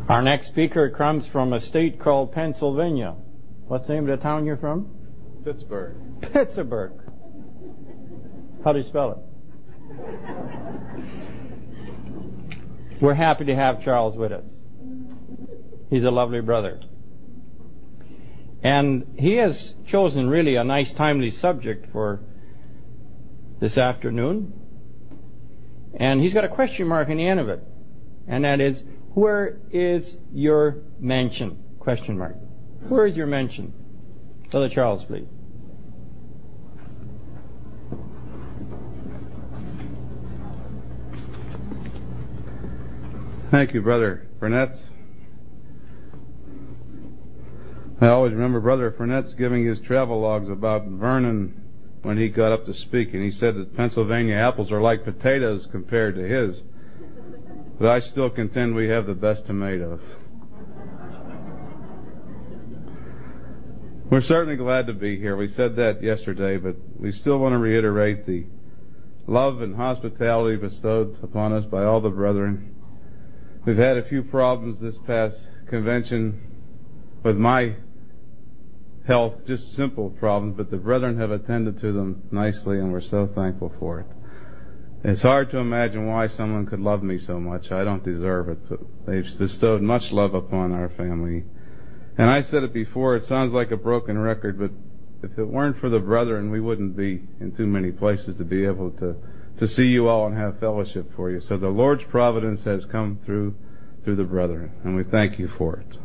Our next speaker comes from a state called Pennsylvania. What's the name of the town you're from? Pittsburgh. Pittsburgh. How do you spell it? We're happy to have Charles with us. He's a lovely brother. And he has chosen really a nice, timely subject for this afternoon. And he's got a question mark in the end of it. And that is, where is your mansion? Question mark. Where is your mansion? Brother Charles, please. Thank you, Brother Furnett. I always remember Brother Furnett's giving his travel logs about Vernon when he got up to speak, and he said that Pennsylvania apples are like potatoes compared to his. But I still contend we have the best tomatoes. We're certainly glad to be here. We said that yesterday, but we still want to reiterate the love and hospitality bestowed upon us by all the brethren. We've had a few problems this past convention with my health, just simple problems, but the brethren have attended to them nicely, and we're so thankful for it. It's hard to imagine why someone could love me so much. I don't deserve it, but they've bestowed much love upon our family. And I said it before, it sounds like a broken record, but if it weren't for the brethren, we wouldn't be in too many places to be able to see you all and have fellowship for you. So the Lord's providence has come through the brethren, and we thank you for it.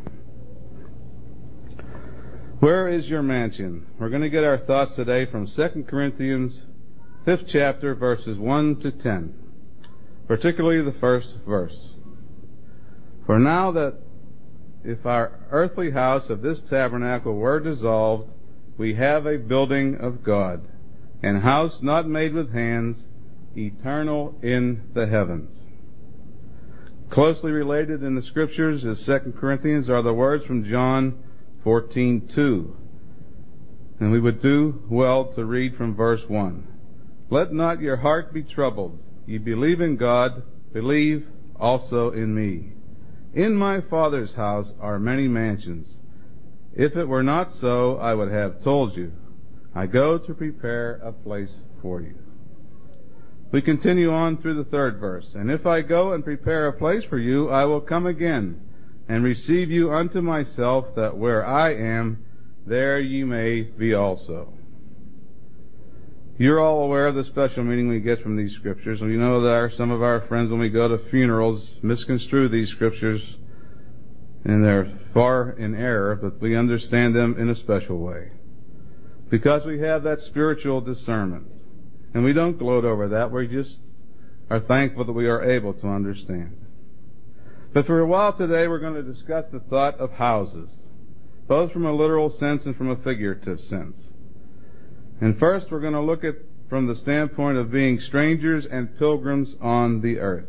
Where is your mansion? We're going to get our thoughts today from 2 Corinthians 5th chapter, verses 1 to 10, particularly the first verse. For now that if our earthly house of this tabernacle were dissolved, we have a building of God, an house not made with hands, eternal in the heavens. Closely related in the Scriptures as 2 Corinthians are the words from John 14:2. And we would do well to read from verse 1. Let not your heart be troubled. Ye believe in God, believe also in me. In my Father's house are many mansions. If it were not so, I would have told you. I go to prepare a place for you. We continue on through the third verse. And if I go and prepare a place for you, I will come again and receive you unto myself, that where I am, there ye may be also. You're all aware of the special meaning we get from these Scriptures. We know that some of our friends, when we go to funerals, misconstrue these Scriptures, and they're far in error, but we understand them in a special way, because we have that spiritual discernment. And we don't gloat over that. We just are thankful that we are able to understand. But for a while today, we're going to discuss the thought of houses, both from a literal sense and from a figurative sense. And first, we're going to look at from the standpoint of being strangers and pilgrims on the earth.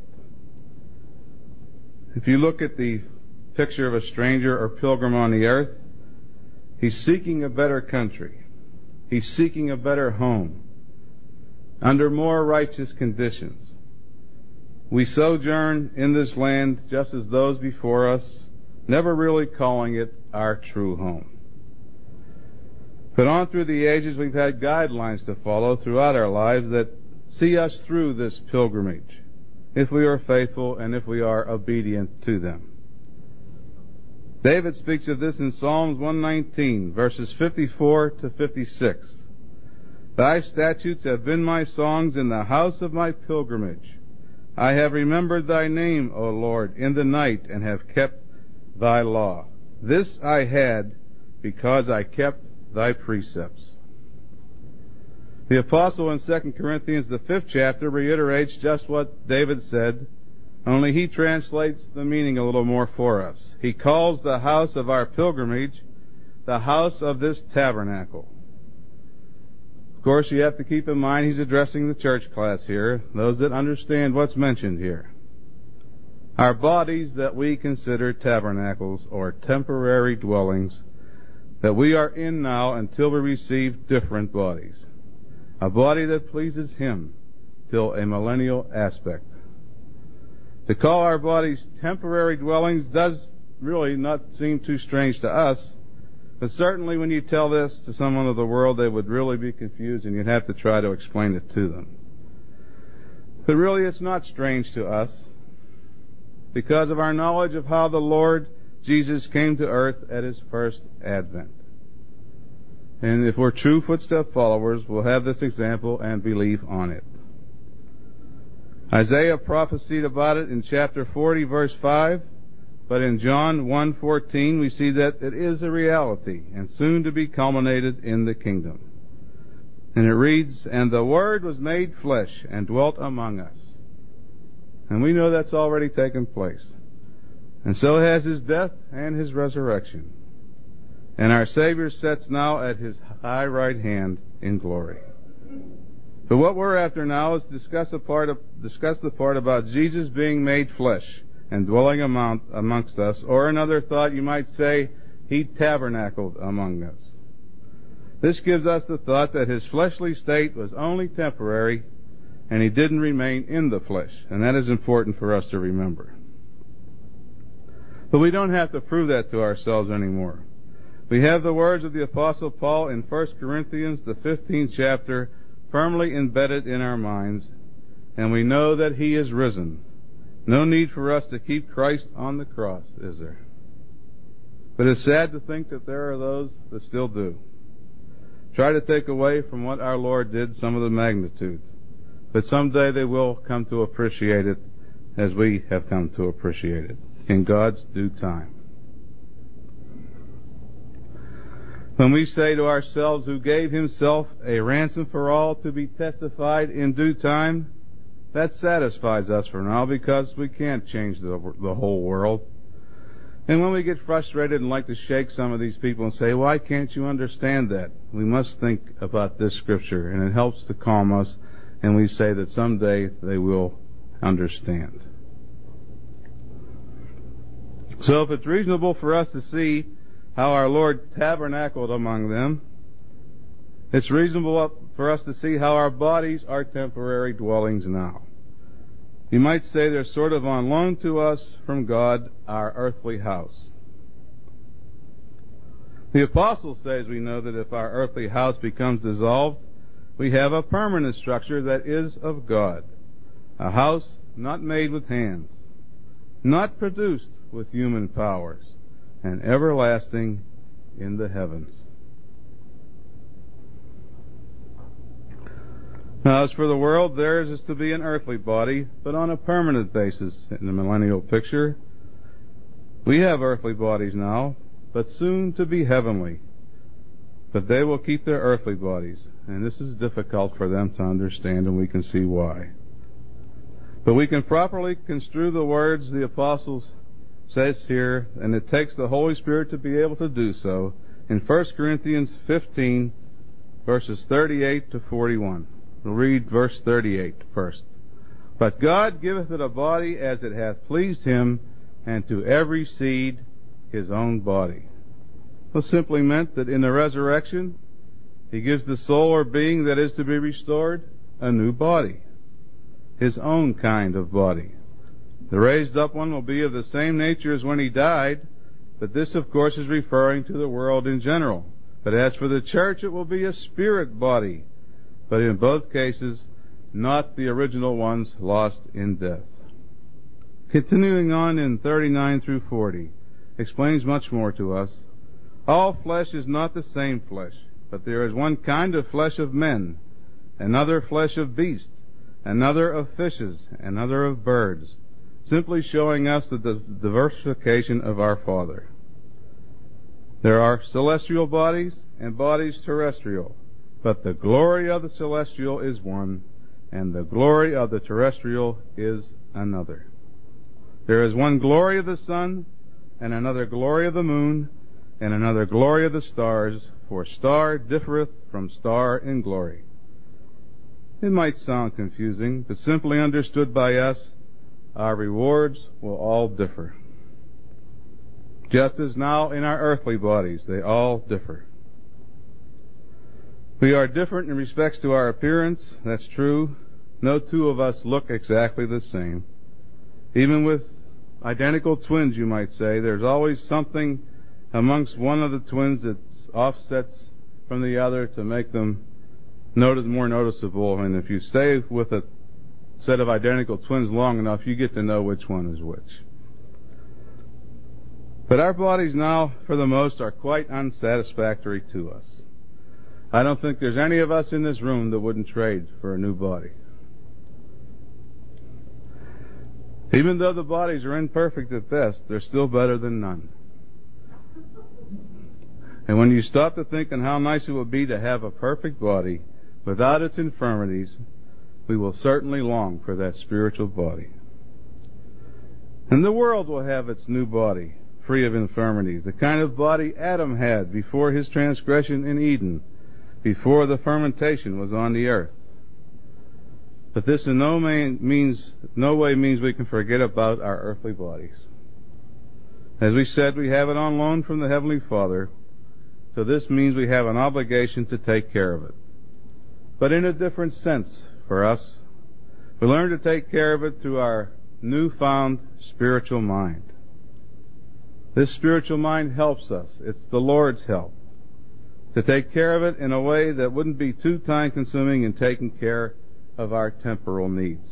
If you look at the picture of a stranger or pilgrim on the earth, he's seeking a better country. He's seeking a better home under more righteous conditions. We sojourn in this land just as those before us, never really calling it our true home. But on through the ages, we've had guidelines to follow throughout our lives that see us through this pilgrimage, if we are faithful and if we are obedient to them. David speaks of this in Psalms 119, verses 54 to 56. Thy statutes have been my songs in the house of my pilgrimage. I have remembered thy name, O Lord, in the night, and have kept thy law. This I had because I kept thy precepts. The apostle in 2 Corinthians, the 5th chapter, reiterates just what David said, only he translates the meaning a little more for us. He calls the house of our pilgrimage the house of this tabernacle. Of course, you have to keep in mind he's addressing the church class here, those that understand what's mentioned here. Our bodies that we consider tabernacles or temporary dwellings that we are in now until we receive different bodies. A body that pleases Him till a millennial aspect. To call our bodies temporary dwellings does really not seem too strange to us, but certainly when you tell this to someone of the world, they would really be confused and you'd have to try to explain it to them. But really it's not strange to us because of our knowledge of how the Lord Jesus came to earth at His first advent. And if we're true footstep followers, we'll have this example and believe on it. Isaiah prophesied about it in chapter 40, verse 5, but in John 1:14 we see that it is a reality and soon to be culminated in the kingdom. And it reads, "And the Word was made flesh and dwelt among us." And we know that's already taken place. And so has His death and His resurrection. And our Savior sits now at His high right hand in glory. But what we're after now is discuss the part about Jesus being made flesh and dwelling amongst us, or another thought you might say, He tabernacled among us. This gives us the thought that His fleshly state was only temporary and He didn't remain in the flesh, and that is important for us to remember. But we don't have to prove that to ourselves anymore. We have the words of the Apostle Paul in 1 Corinthians, the 15th chapter, firmly embedded in our minds, and we know that He is risen. No need for us to keep Christ on the cross, is there? But it's sad to think that there are those that still do. Try to take away from what our Lord did some of the magnitude. But someday they will come to appreciate it as we have come to appreciate it in God's due time. When we say to ourselves, who gave Himself a ransom for all to be testified in due time, that satisfies us for now because we can't change the whole world. And when we get frustrated and like to shake some of these people and say, why can't you understand that? We must think about this scripture, and it helps to calm us, and we say that someday they will understand. So if it's reasonable for us to see how our Lord tabernacled among them, it's reasonable for us to see how our bodies are temporary dwellings now. You might say they're sort of on loan to us from God, our earthly house. The apostle says we know that if our earthly house becomes dissolved, we have a permanent structure that is of God, a house not made with hands, not produced with human powers, and everlasting in the heavens. Now, as for the world, theirs is to be an earthly body, but on a permanent basis in the millennial picture. We have earthly bodies now, but soon to be heavenly. But they will keep their earthly bodies, and this is difficult for them to understand, and we can see why. But we can properly construe the words the apostles says here, and it takes the Holy Spirit to be able to do so, in 1 Corinthians 15, verses 38 to 41. We'll read verse 38 first. But God giveth it a body as it hath pleased Him, and to every seed his own body. Well, simply meant that in the resurrection, He gives the soul or being that is to be restored a new body, his own kind of body. The raised up one will be of the same nature as when he died, but this, of course, is referring to the world in general. But as for the church, it will be a spirit body, but in both cases, not the original ones lost in death. Continuing on in 39 through 40, explains much more to us. All flesh is not the same flesh, but there is one kind of flesh of men, another flesh of beasts, another of fishes, another of birds, simply showing us the diversification of our Father. There are celestial bodies and bodies terrestrial, but the glory of the celestial is one, and the glory of the terrestrial is another. There is one glory of the sun, and another glory of the moon, and another glory of the stars, for star differeth from star in glory. It might sound confusing, but simply understood by us, our rewards will all differ. Just as now in our earthly bodies, they all differ. We are different in respects to our appearance, that's true. No two of us look exactly the same. Even with identical twins, you might say, there's always something amongst one of the twins that offsets from the other to make them more noticeable. And if you stay with a set of identical twins long enough, you get to know which one is which. But our bodies now, for the most, are quite unsatisfactory to us. I don't think there's any of us in this room that wouldn't trade for a new body. Even though the bodies are imperfect at best, they're still better than none. And when you stop to think on how nice it would be to have a perfect body without its infirmities, we will certainly long for that spiritual body. And the world will have its new body, free of infirmities, the kind of body Adam had before his transgression in Eden, before the fermentation was on the earth. But this in no way means we can forget about our earthly bodies. As we said, we have it on loan from the Heavenly Father, so this means we have an obligation to take care of it. But in a different sense for us. We learn to take care of it through our newfound spiritual mind. This spiritual mind helps us. It's the Lord's help to take care of it in a way that wouldn't be too time-consuming in taking care of our temporal needs.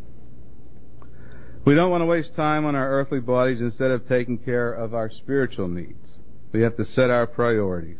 We don't want to waste time on our earthly bodies instead of taking care of our spiritual needs. We have to set our priorities.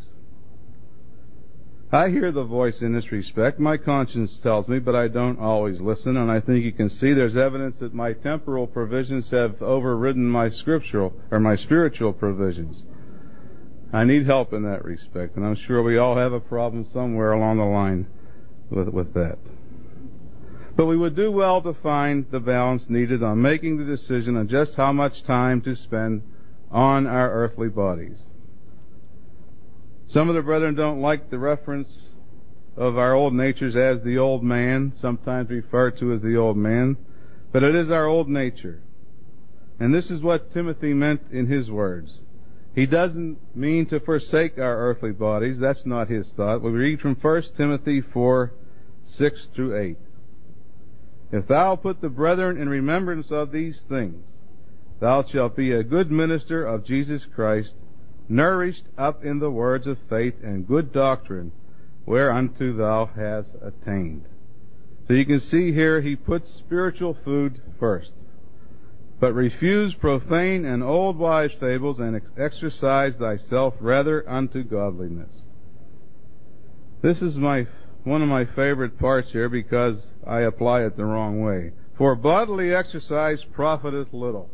I hear the voice in this respect. My conscience tells me, but I don't always listen, and I think you can see there's evidence that my temporal provisions have overridden my spiritual provisions. I need help in that respect, and I'm sure we all have a problem somewhere along the line with that. But we would do well to find the balance needed on making the decision on just how much time to spend on our earthly bodies. Some of the brethren don't like the reference of our old natures as the old man, sometimes referred to as the old man, but it is our old nature. And this is what Timothy meant in his words. He doesn't mean to forsake our earthly bodies. That's not his thought. We read from 1 Timothy 4:6-8. If thou put the brethren in remembrance of these things, thou shalt be a good minister of Jesus Christ, nourished up in the words of faith and good doctrine, whereunto thou hast attained. So you can see here he puts spiritual food first. But refuse profane and old wives' fables, and exercise thyself rather unto godliness. This is one of my favorite parts here because I apply it the wrong way. For bodily exercise profiteth little.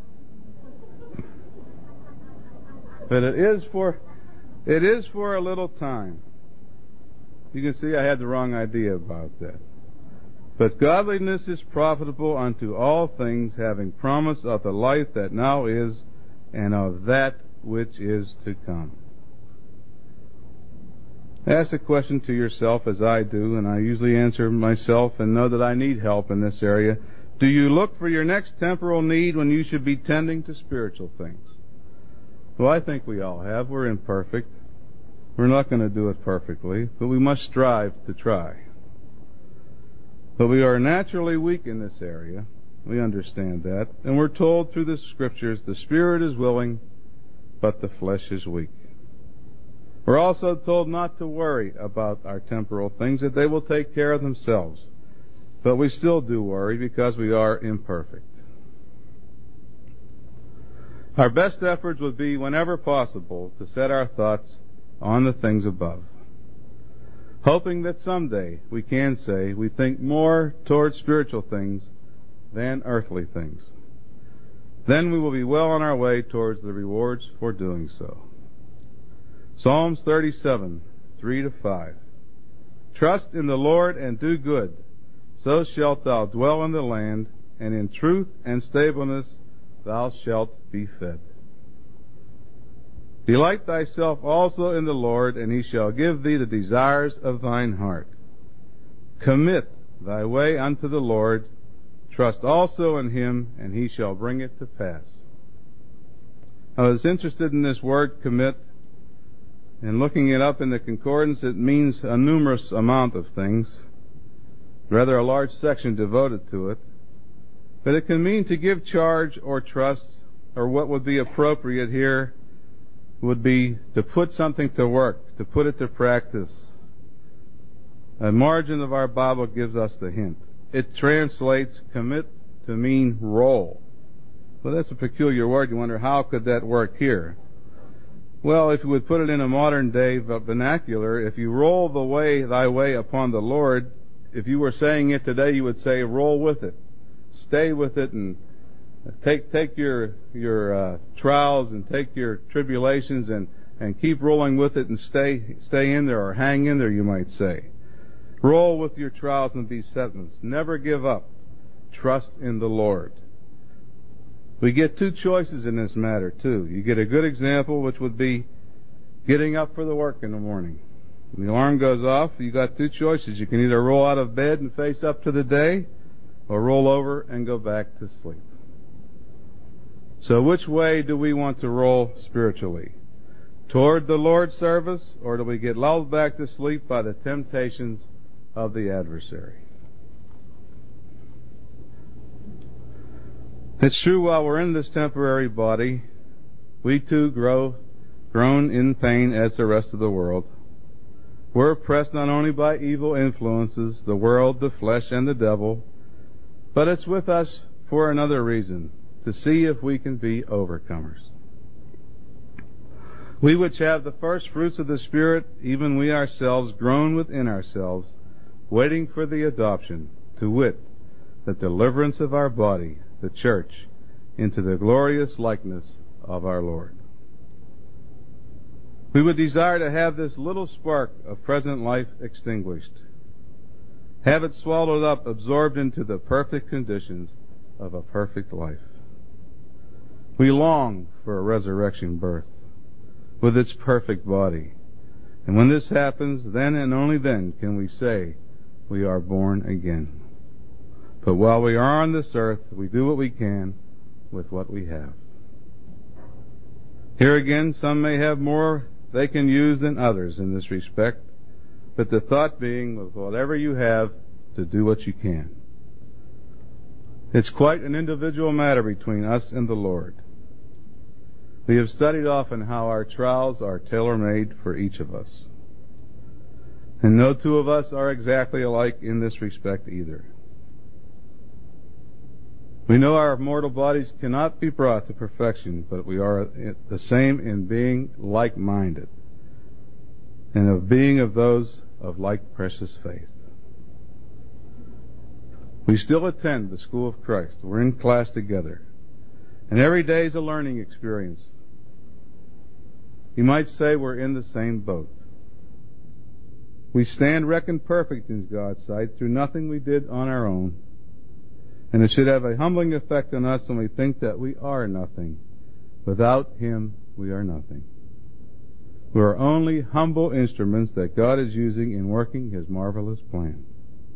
But it is for a little time. You can see I had the wrong idea about that. But godliness is profitable unto all things, having promise of the life that now is, and of that which is to come. Ask a question to yourself, as I do, and I usually answer myself and know that I need help in this area. Do you look for your next temporal need when you should be tending to spiritual things? Well, I think we all have. We're imperfect. We're not going to do it perfectly, but we must strive to try. But we are naturally weak in this area. We understand that. And we're told through the Scriptures, the spirit is willing, but the flesh is weak. We're also told not to worry about our temporal things, that they will take care of themselves. But we still do worry because we are imperfect. Our best efforts would be, whenever possible, to set our thoughts on the things above, hoping that someday we can say we think more toward spiritual things than earthly things. Then we will be well on our way towards the rewards for doing so. Psalms 37, 3-5. Trust in the Lord and do good, so shalt thou dwell in the land, and in truth and stableness thou shalt be fed. Delight thyself also in the Lord, and he shall give thee the desires of thine heart. Commit thy way unto the Lord, trust also in him, and he shall bring it to pass. I was interested in this word, commit, and looking it up in the concordance, it means a numerous amount of things, rather a large section devoted to it. But it can mean to give charge or trust, or what would be appropriate here would be to put something to work, to put it to practice. A margin of our Bible gives us the hint. It translates commit to mean roll. Well, that's a peculiar word. You wonder, how could that work here? Well, if you would put it in a modern day vernacular, if you roll thy way upon the Lord, if you were saying it today, you would say, roll with it. Stay with it and take your trials and take your tribulations and keep rolling with it and stay in there, or hang in there, you might say. Roll with your trials and besetments. Never give up. Trust in the Lord. We get two choices in this matter, too. You get a good example, which would be getting up for the work in the morning. When the alarm goes off, you got two choices. You can either roll out of bed and face up to the day, or roll over and go back to sleep. So which way do we want to roll spiritually? Toward the Lord's service, or do we get lulled back to sleep by the temptations of the adversary? It's true, while we're in this temporary body, we too groan in pain as the rest of the world. We're oppressed not only by evil influences, the world, the flesh, and the devil, but it's with us for another reason, to see if we can be overcomers. We which have the first fruits of the Spirit, even we ourselves, groan within ourselves, waiting for the adoption, to wit, the deliverance of our body, the church, into the glorious likeness of our Lord. We would desire to have this little spark of present life extinguished, have it swallowed up, absorbed into the perfect conditions of a perfect life. We long for a resurrection birth with its perfect body. And when this happens, then and only then can we say we are born again. But while we are on this earth, we do what we can with what we have. Here again, some may have more they can use than others in this respect, but the thought being, with whatever you have, to do what you can. It's quite an individual matter between us and the Lord. We have studied often how our trials are tailor-made for each of us. And no two of us are exactly alike in this respect either. We know our mortal bodies cannot be brought to perfection, but we are the same in being like-minded and of being of those of like precious faith. We still attend the school of Christ. We're in class together. And every day is a learning experience. You might say we're in the same boat. We stand reckoned perfect in God's sight through nothing we did on our own. And it should have a humbling effect on us when we think that we are nothing. Without Him, we are nothing. We are only humble instruments that God is using in working His marvelous plan.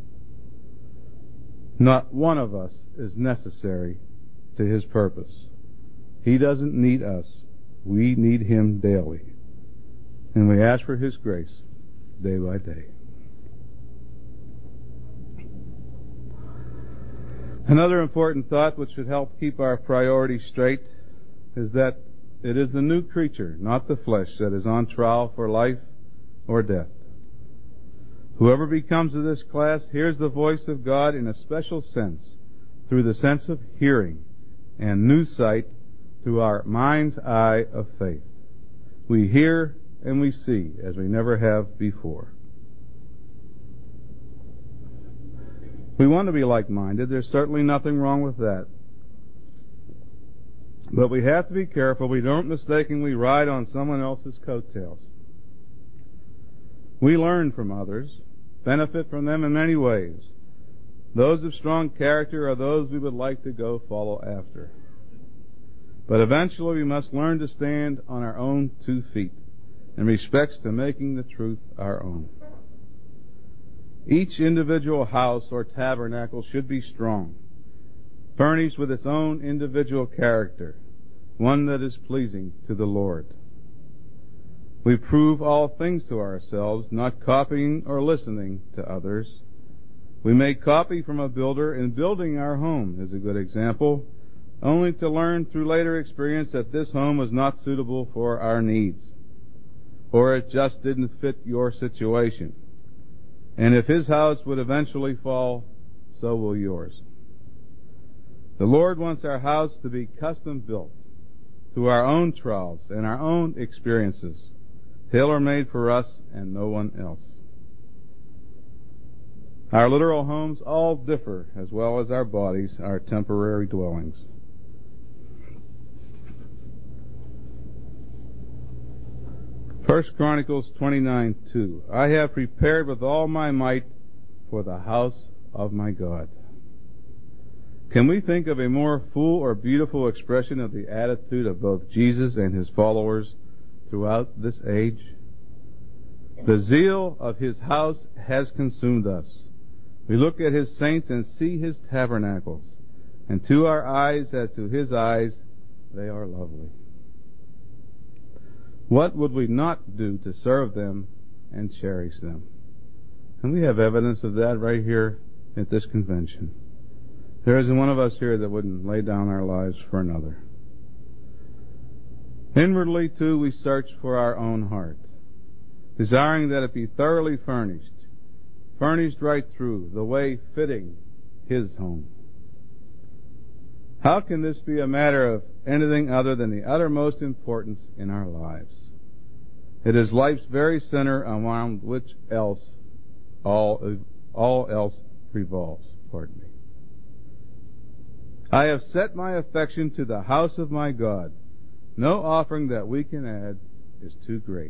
Not one of us is necessary to His purpose. He doesn't need us. We need Him daily. And we ask for His grace day by day. Another important thought which should help keep our priorities straight is that it is the new creature, not the flesh, that is on trial for life or death. Whoever becomes of this class hears the voice of God in a special sense, through the sense of hearing, and new sight through our mind's eye of faith. We hear and we see as we never have before. We want to be like-minded. There's certainly nothing wrong with that. But we have to be careful we don't mistakenly ride on someone else's coattails. We learn from others, benefit from them in many ways. Those of strong character are those we would like to go follow after. But eventually we must learn to stand on our own 2 feet in respects to making the truth our own. Each individual house or tabernacle should be strong, furnished with its own individual character, one that is pleasing to the Lord. We prove all things to ourselves, not copying or listening to others. We may copy from a builder in building our home is a good example, only to learn through later experience that this home was not suitable for our needs, or it just didn't fit your situation. And if his house would eventually fall, so will yours. The Lord wants our house to be custom built to our own trials and our own experiences, tailor-made for us and no one else. Our literal homes all differ, as well as our bodies, our temporary dwellings. First Chronicles 29:2. I have prepared with all my might for the house of my God. Can we think of a more full or beautiful expression of the attitude of both Jesus and his followers throughout this age? The zeal of his house has consumed us. We look at his saints and see his tabernacles, and to our eyes as to his eyes, they are lovely. What would we not do to serve them and cherish them? And we have evidence of that right here at this convention. There isn't one of us here that wouldn't lay down our lives for another. Inwardly, too, we search for our own heart, desiring that it be thoroughly furnished right through, the way fitting his home. How can this be a matter of anything other than the uttermost importance in our lives? It is life's very center around which else all else revolves. Pardon me. I have set my affection to the house of my God. No offering that we can add is too great.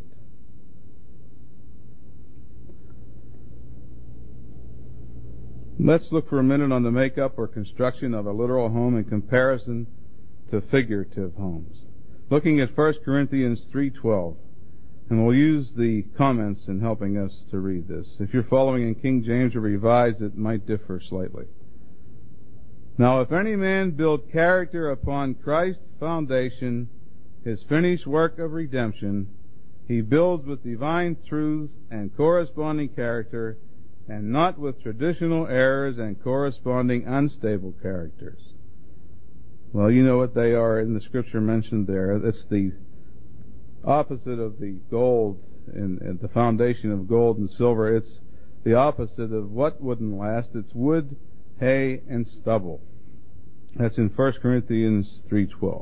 Let's look for a minute on the makeup or construction of a literal home in comparison to figurative homes. Looking at 1 Corinthians 3:12, and we'll use the comments in helping us to read this. If you're following in King James or Revised, it might differ slightly. Now, if any man build character upon Christ's foundation, his finished work of redemption, he builds with divine truths and corresponding character, and not with traditional errors and corresponding unstable characters. Well, you know what they are in the scripture mentioned there. It's the opposite of the gold and the foundation of gold and silver. It's the opposite of what wouldn't last. It's wood, hay, and stubble. That's in 1 Corinthians 3:12.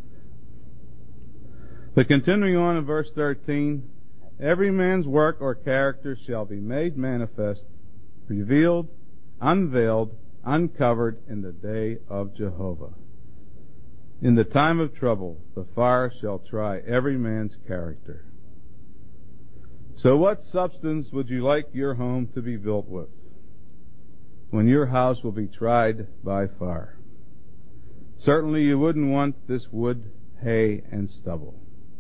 But continuing on in verse 13, every man's work or character shall be made manifest, revealed, unveiled, uncovered in the day of Jehovah. In the time of trouble, the fire shall try every man's character. So what substance would you like your home to be built with when your house will be tried by fire? Certainly you wouldn't want this wood, hay, and stubble.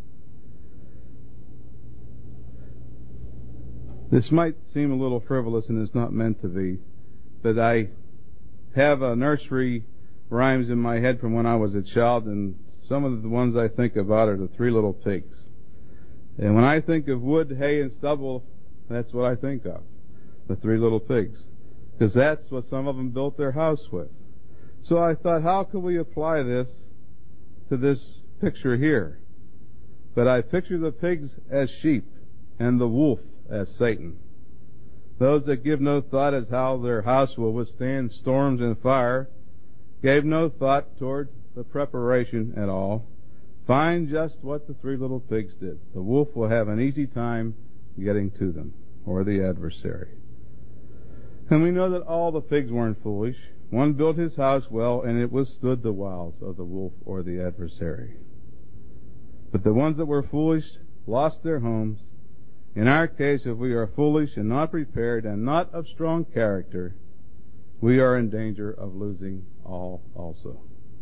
This might seem a little frivolous and is not meant to be, but I have a nursery rhymes in my head from when I was a child, and some of the ones I think about are the Three Little Pigs. And when I think of wood, hay, and stubble, that's what I think of, the Three Little Pigs, because that's what some of them built their house with. So I thought, how can we apply this to this picture here? But I picture the pigs as sheep and the wolf as Satan. Those that give no thought as how their house will withstand storms and fire, gave no thought toward the preparation at all, find just what the Three Little Pigs did. The wolf will have an easy time getting to them, or the adversary. And we know that all the pigs weren't foolish. One built his house well, and it withstood the wiles of the wolf or the adversary. But the ones that were foolish lost their homes. In our case, if we are foolish and not prepared and not of strong character, we are in danger of losing all also.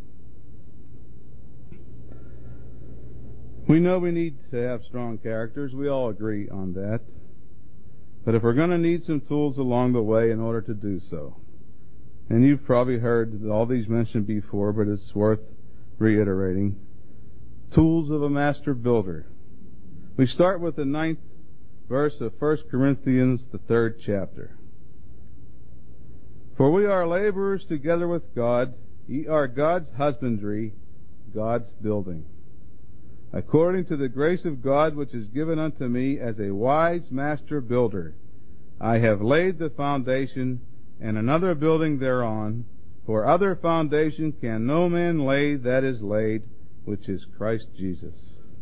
We know we need to have strong characters. We all agree on that. But if we're going to need some tools along the way in order to do so, and you've probably heard all these mentioned before, but it's worth reiterating, tools of a master builder. We start with the 9th verse of 1 Corinthians, the 3rd chapter. For we are laborers together with God. Ye are God's husbandry, God's building. According to the grace of God which is given unto me as a wise master builder, I have laid the foundation, and another building thereon. For other foundation can no man lay that is laid, which is Christ Jesus.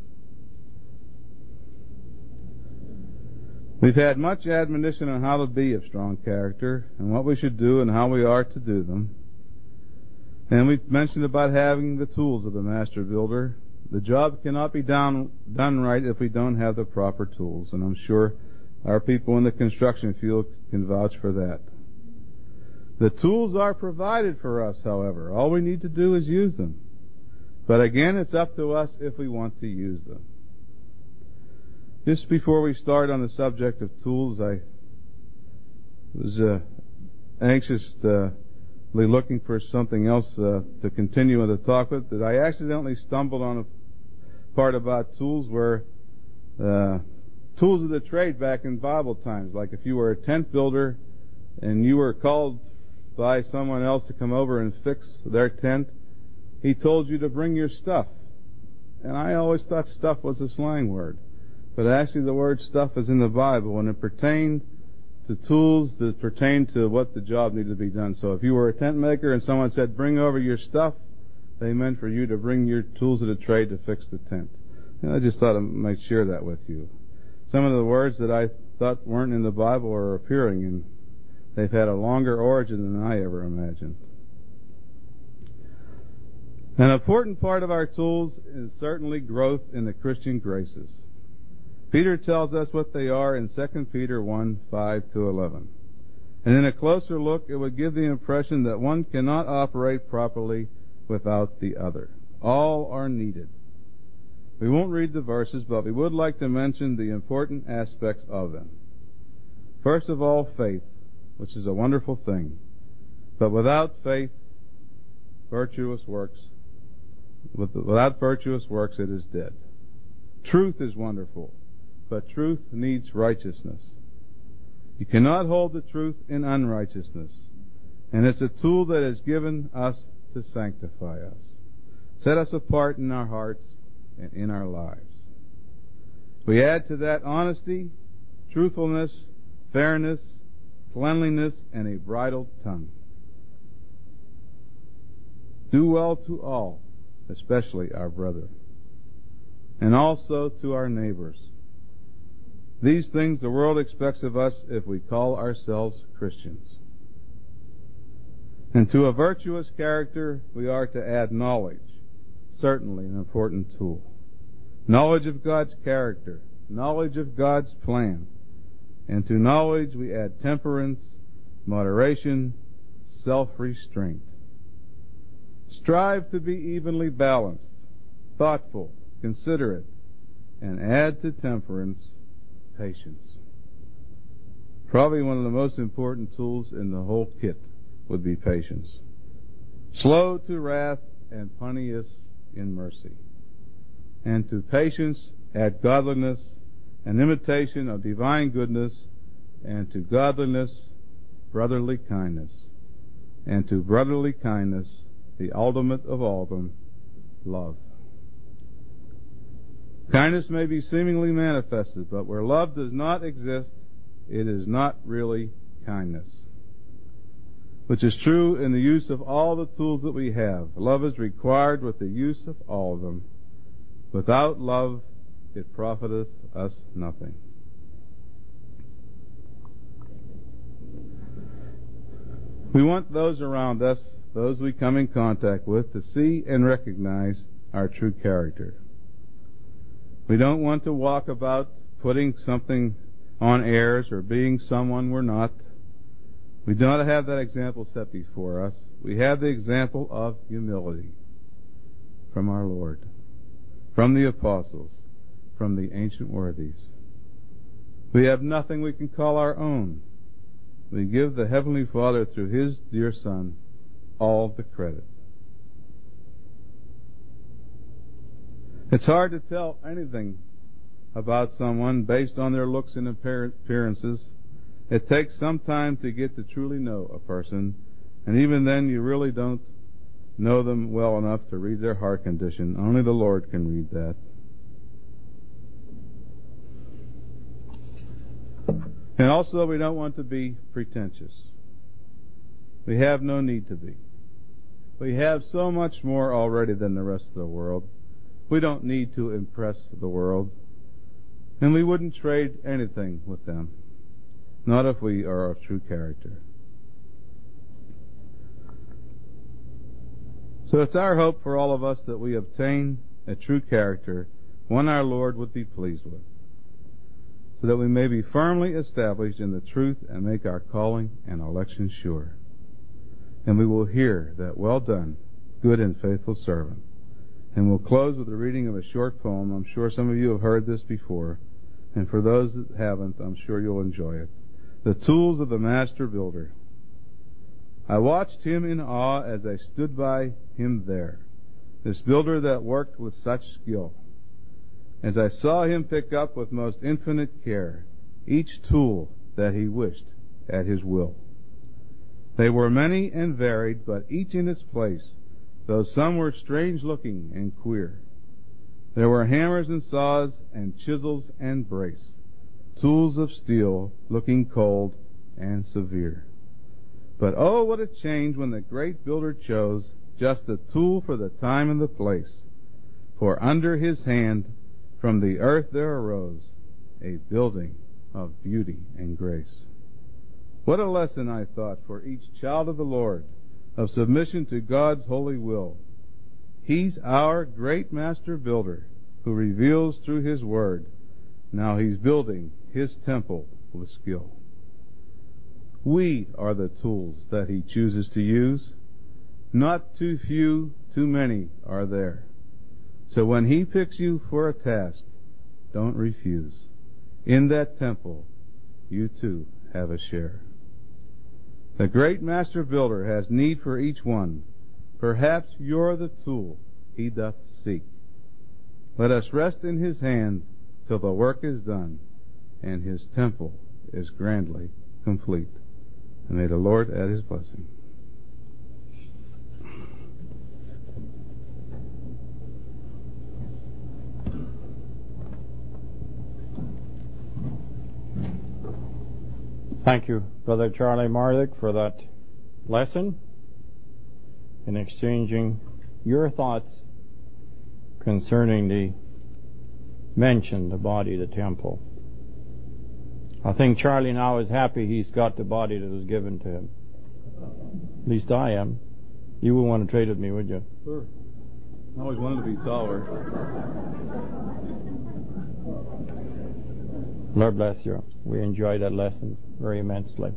We've had much admonition on how to be of strong character, and what we should do and how we are to do them. And we've mentioned about having the tools of the master builder. The job cannot be done right if we don't have the proper tools, and I'm sure our people in the construction field can vouch for that. The tools are provided for us, however. All we need to do is use them. But again, it's up to us if we want to use them. Just before we start on the subject of tools, I was anxiously looking for something else to continue with the talk with, that I accidentally stumbled on a part about tools where tools of the trade back in Bible times, like if you were a tent builder and you were called by someone else to come over and fix their tent, he told you to bring your stuff. And I always thought stuff was a slang word. But actually the word stuff is in the Bible, and it pertained to tools that pertained to what the job needed to be done. So if you were a tent maker and someone said, bring over your stuff, they meant for you to bring your tools of the trade to fix the tent. And I just thought I might share that with you. Some of the words that I thought weren't in the Bible are appearing, and they've had a longer origin than I ever imagined. An important part of our tools is certainly growth in the Christian graces. Peter tells us what they are in 2 Peter 1:5-11. And in a closer look, it would give the impression that one cannot operate properly without the other. All are needed. We won't read the verses, but we would like to mention the important aspects of them. First of all, faith, which is a wonderful thing. But without faith, without virtuous works, it is dead. Truth is wonderful, but truth needs righteousness. You cannot hold the truth in unrighteousness, and it's a tool that is given us to sanctify us, set us apart in our hearts and in our lives. We add to that honesty, truthfulness, fairness, cleanliness, and a bridled tongue. Do well to all, especially our brethren, and also to our neighbors. These things the world expects of us if we call ourselves Christians. And to a virtuous character, we are to add knowledge, certainly an important tool. Knowledge of God's character, knowledge of God's plan. And to knowledge we add temperance, moderation, self-restraint. Strive to be evenly balanced, thoughtful, considerate, and add to temperance patience. Probably one of the most important tools in the whole kit would be patience. Slow to wrath and plenteous in mercy. And to patience add godliness, an imitation of divine goodness, and to godliness brotherly kindness, and to brotherly kindness the ultimate of all of them, love. Kindness may be seemingly manifested, but where love does not exist, it is not really kindness. Which is true in the use of all the tools that we have. Love is required with the use of all of them. Without love, it profiteth us nothing. We want those around us, those we come in contact with, to see and recognize our true character. We don't want to walk about putting something on airs or being someone we're not. We do not have that example set before us. We have the example of humility from our Lord, from the apostles, from the ancient worthies. We have nothing we can call our own. We give the Heavenly Father, through His dear Son, all the credit. It's hard to tell anything about someone based on their looks and appearances, It takes some time to get to truly know a person, and even then you really don't know them well enough to read their heart condition. Only the Lord can read that. And also, we don't want to be pretentious. We have no need to be. We have so much more already than the rest of the world. We don't need to impress the world. And we wouldn't trade anything with them. Not if we are of true character. So it's our hope for all of us that we obtain a true character, one our Lord would be pleased with, so that we may be firmly established in the truth and make our calling and election sure. And we will hear that, "Well done, good and faithful servant." And we'll close with the reading of a short poem. I'm sure some of you have heard this before, and for those that haven't, I'm sure you'll enjoy it. The Tools of the Master Builder. I watched him in awe as I stood by him there, this builder that worked with such skill, as I saw him pick up with most infinite care each tool that he wished at his will. They were many and varied, but each in its place, though some were strange-looking and queer. There were hammers and saws and chisels and brace, tools of steel, looking cold and severe. But oh, what a change when the great builder chose just the tool for the time and the place. For under his hand from the earth there arose a building of beauty and grace. What a lesson, I thought, for each child of the Lord, of submission to God's holy will. He's our great master builder who reveals through his word. Now he's building his temple with skill. We are the tools that he chooses to use. Not too few, too many are there. So when he picks you for a task, don't refuse. In that temple, you too have a share. The great master builder has need for each one. Perhaps you're the tool he doth seek. Let us rest in his hand till the work is done and his temple is grandly complete. And may the Lord add his blessing. Thank you, Brother Charlie Mardick, for that lesson in exchanging your thoughts concerning the body, the temple. I think Charlie now is happy he's got the body that was given to him. At least I am. You wouldn't want to trade with me, would you? Sure. I always wanted to be taller. Lord bless you. We enjoyed that lesson very immensely.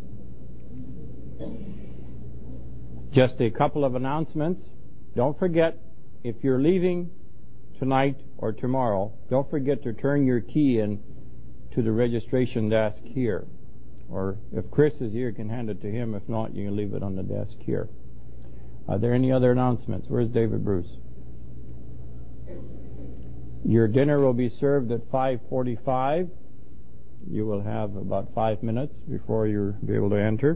Just a couple of announcements. Don't forget, if you're leaving tonight or tomorrow, don't forget to turn your key in to the registration desk here. Or if Chris is here, you can hand it to him. If not, you can leave it on the desk here. Are there any other announcements? Where's David Bruce? Your dinner will be served at 5:45. You will have about 5 minutes before you'll be able to enter.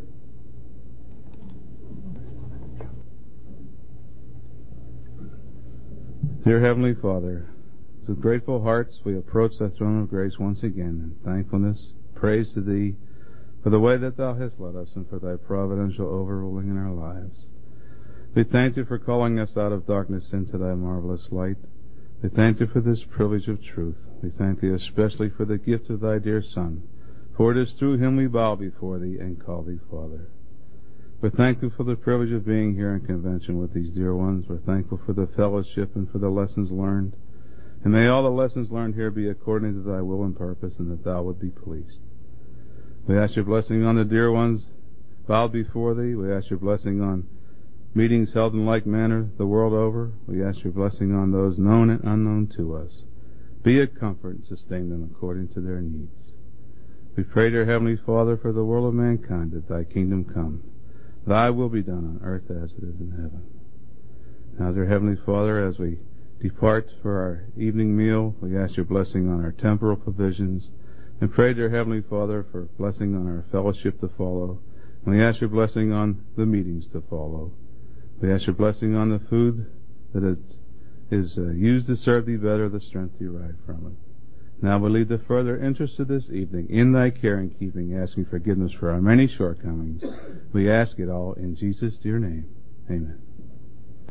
Dear Heavenly Father, with grateful hearts we approach thy throne of grace once again in thankfulness, praise to thee for the way that thou hast led us and for thy providential overruling in our lives. We thank thee for calling us out of darkness into thy marvelous light. We thank thee for this privilege of truth. We thank thee especially for the gift of thy dear Son, for it is through him we bow before thee and call thee Father. We're thankful for the privilege of being here in convention with these dear ones. We're thankful for the fellowship and for the lessons learned. And may all the lessons learned here be according to thy will and purpose, and that thou would be pleased. We ask your blessing on the dear ones bowed before thee. We ask your blessing on meetings held in like manner the world over. We ask your blessing on those known and unknown to us. Be a comfort and sustain them according to their needs. We pray, dear Heavenly Father, for the world of mankind, that thy kingdom come. Thy will be done on earth as it is in heaven. Now, dear Heavenly Father, as we depart for our evening meal, we ask your blessing on our temporal provisions, And pray, dear Heavenly Father, for blessing on our fellowship to follow. And we ask your blessing on the meetings to follow. We ask your blessing on the food that is used to serve thee better, the strength derived from it. Now we lead the further interest of this evening in thy care and keeping, asking forgiveness for our many shortcomings. We ask it all in Jesus' dear name. Amen.